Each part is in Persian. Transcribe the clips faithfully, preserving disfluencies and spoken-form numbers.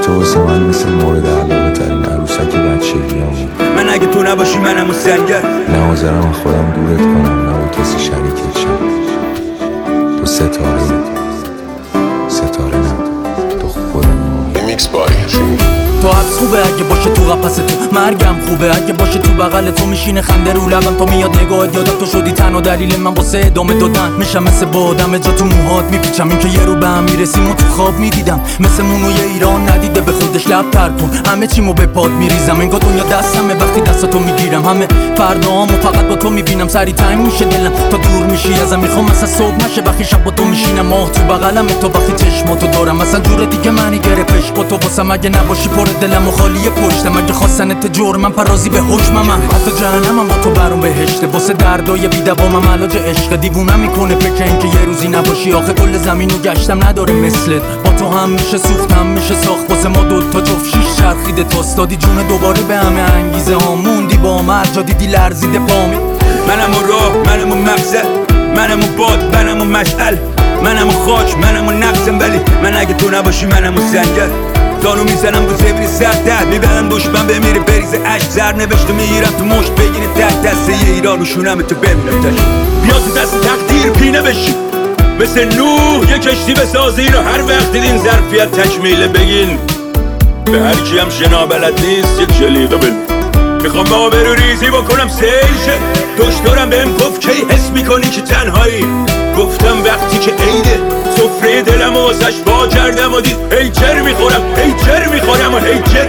تو واسه من مثل مورد علاقه ترین عروسک بچگیامون. من اگه تو نباشی منم و سنگر، نه حاضرم خودم دورت کنم، نه با کسی شریکت شم. تو ستاره ستاره نه، تو خودم. میکس بای تو حبس خوبه اگه باشه تو قفس تو، مرگم خوبه اگه باشه تو بغل تو، میشینه خنده رو لبم تا میاد نگاهت، یادم تو شدی تنها دلیل من واسه ادامه دادن. میشم مثل بادم جا تو موهات میپیچم، این که یه رو به هم میرسیم و تو خواب میدیدم، مثل مونوی ایران ندیده به خودش لب تر کن، همه چیمو به پاد میریزم، انگار دنیا دستمه وقتی دستاتو میگیرم، همه فرداهامو فقط با تو میبینم، سری تنگ میشه دلم تا دور میشی ازم، میخوام مثلا صبح نشه وقتی شب با تو میشینم، ماه تو بغلم تو وقتی چشماتو دارم، مثلا جور دیگه منی گرفتش با تو واسم، اگه نباشی پر دلم و خالیه پشتم، اگه خواستنت جرمم پرازی به حکمم، حتی جهنمم با تو برام بهشته، واسه دردای بی‌دوامم علاج عشق، دیوونم میکنه فکر اینکه یه روزی نباشی، آخه کل زمینو گشتم نداره مثلت، با تو هم میشه سوخت هم میشه ساخت، واسه ما دوتا جفت شیش چرخیده تاست، دادی جون دوباره به همه انگیزه ها، موندی با مرد جا دیدی لرزیده پامی. منم و راه، منم و مقصد، منم و باد، منم و مشعل، منم و خاک، منم و نفسم، ولی من اگه تو نباشی منم و سنگر، دانو میزنم رو زبری سر در میبرم دشمن بمیره بریز عشق، زر نوشته میگیرم تو مشت بگیره تک دسته یه ایران و شونم تو بمیرم تش، بیا تو دست تقدیر پینه بشی مثل نوح یه کشتی بسازی رو، هر وقت دیدین ظرفیت تکمیله بگین به هر کی هم شنا بلد نیست یک جلیقه بل، میخوام با برو ریزی بکنم سیل شه، دکترم بهم گفت کی حس میکنی که تنهایی، گفتم وقتی که عیده سفره دلم و واسش با کردم و دید هیچر میخورم هیچر میخورم و هیچر.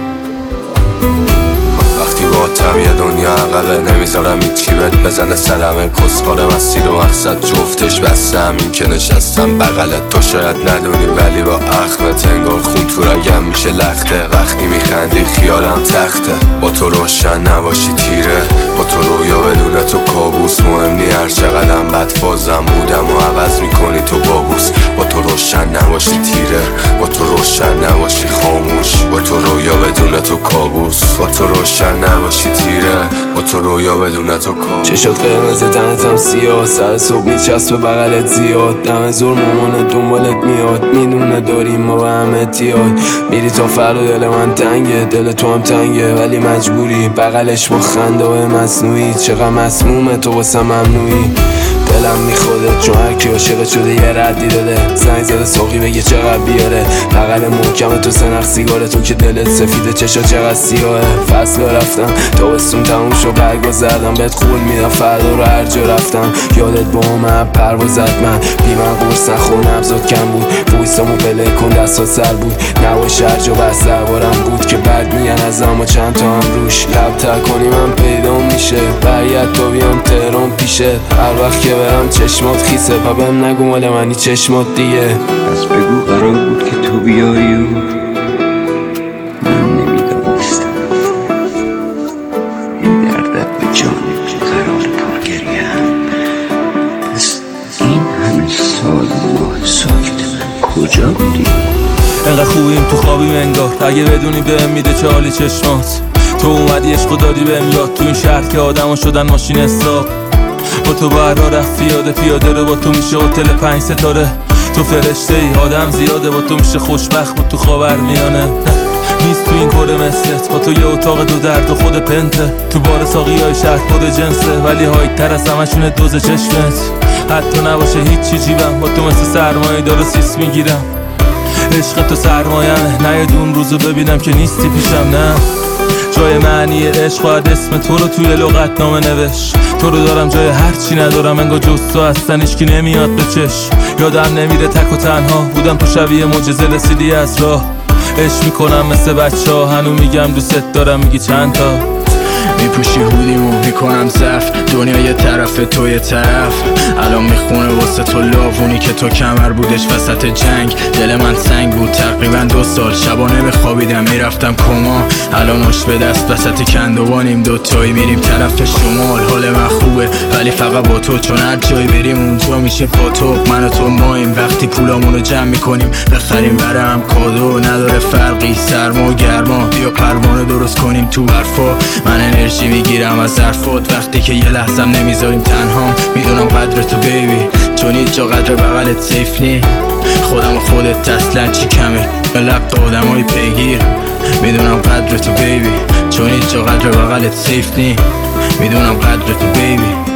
وقتی با تم یه دنیا عقبه نمیذارم هیچی بهت بزنه سرمه، کسخالم از سیر و مقصد جفتش بسته، همین که نشستم بغلت تو شاید ندونی ولی با اخمت انگار خون تو رگم میشه لخته، وقتی میخندی خیالم تخته، با تو روشن نباشی تیره، با تو رویا بدون تو کابوس، مهم نی هر چقدرم بدفازم بودم و عوض میکنی تو بابوس، با تو روشن نباشی تیره، با تو روشن نباشی خاموش، با تو رویا بدون تو کابوس، با تو روشن نباشی تیره، با تو رویا بدون تو کابوس. چشات قرمز تنتم سیاه، سر صبح میچسب بغلت زیاد، دم زور مامانت دنبالت میاد، میدونه داریم ما به هم اتیاد، میری تا فردا دل من تنگه، دل تو هم تنگه ولی مجبوری بغلش با خنده و مصنوعی، چقدر مسمومه تو واسه ممنوعی، دلم میخوده چون هر کی عاشقت شده یه ردی داده، زنگ زده ساقی بگه چقدر بیاره، بغل محکم تو سنخ سیگاره، تو که دلت سفیده چشا چقدر سیاهه، فصل رفتم تابستون تموم شو برگا زردم، بهت قول میدم فردا رو هر جا رفتم، یادت با من پروازت من بی من قرص نخور نبزاد کم بود، بویستامو بله کن دستا سر بود، نباش هر جا بس دربارم بود که بعد میگن از اما چند تا هم روش، لب تر کنی من پیدا میشه، برگرد تا بیام تهران پیشه، هر وقت که برم چشمات خیسه و بهم نگو مال منی چشمات دیگه، پس بگو قرار بود که تو بیایی و من نمیدانستم این دردت به جانب قرار پرگریم، پس این همه سال ماه ساکت من کجا بودی؟ انقدر خوبیم تو خوابیم انگار، اگه بدونی بهم میده چه حالی چشمات، تو اومدی عشقو دادی بهم یاد، تو این شهر که آدمو شدن ماشین استاپ، با تو بر راه رفت پیاده پیاده رو، با تو میشه هتل پنج ستاره، تو فرشته ای آدم زیاده، با تو میشه خوشبخت بود تو خاور میانه، نیست تو این کره مثلت، با تو یه اتاق دو درد و خود پنته، تو بار ساقی های شهر خود جنسه، ولی های تر از همشونه دوز چشمت، حتی نباشه هیچی جیبم، با تو مثل سرمایه داره سیس میگیرم، عشق تو سرمایمه، نه یه دون روزو ببینم که نیستی پیشم، نه جای معنی عشق باید اسم تو رو توی لغت نامه نوشت، تو رو دارم جای هرچی ندارم، انگار جز تو هستن هیچکی نمیاد به چشم، یادم نمیره تک و تنها بودم تو شبیه معجزه رسیدی از راه، عشق میکنم مثل بچه ها، هنو میگم دوست دارم میگی چند تا، میپوشی هودیمو میکنم زف، دنیا یه طرف تو یه طرف، الان میخونه واسه تو لاوونی که تو کمر بودش وسط جنگ، دل من سنگ بود تقریبا دو سال، شبا نمیخوابیدم میرفتم کما، الان آش به دست وسط کندوانیم دوتایی میریم طرف شمال، حال من خوبه ولی فقط با تو، چون هر جایی بریم اونجا میشه پاتوق، من و تو ماییم وقتی پولامونو جمع میکنیم بخریم برم کادو، نداره فرقی سرما و گرما، بیا پروانه درست کنیم تو برفا، من انرژی میگیرم از حرفات وقتی که یه لحظم نمیذاریم تنها. میدونم قدر تو بیبی چون هیچ جا قدر بغلت سیف نی. خودم و خودت اصلا چی کمه به لق آدم های پیگیر. میدونم قدر تو بیبی چون هیچ جا قدر بغلت سیف نی. میدونم قدر تو بیبی